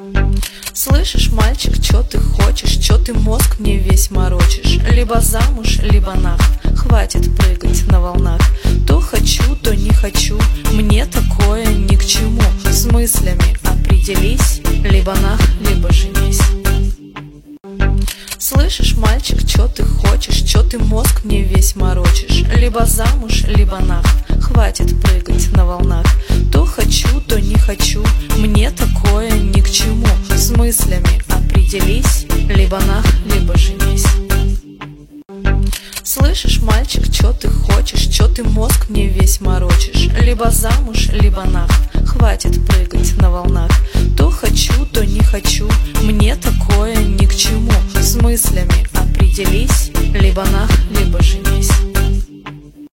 Слышишь, мальчик, чё ты хочешь, чё ты мозг мне весь морочишь? Либо замуж, либо нах, хватит прыгать на волнах. То хочу, то не хочу, мне такое ни к чему. С мыслями определись, либо нах, либо женись. Слышишь, мальчик, чё ты хочешь, чё ты мозг мне весь морочишь? Либо замуж, либо нах, хватит прыгать на волнах. То хочу, то не хочу, мне такое ни к чему. С мыслями определись, либо нах, либо женись. Слышишь, мальчик, чё ты хочешь, чё ты мозг мне весь морочишь? Либо замуж, либо нах, хватит прыгать на волнах. То хочу, то не хочу, мне такое ни к чему. С мыслями определись, либо нах, либо женись.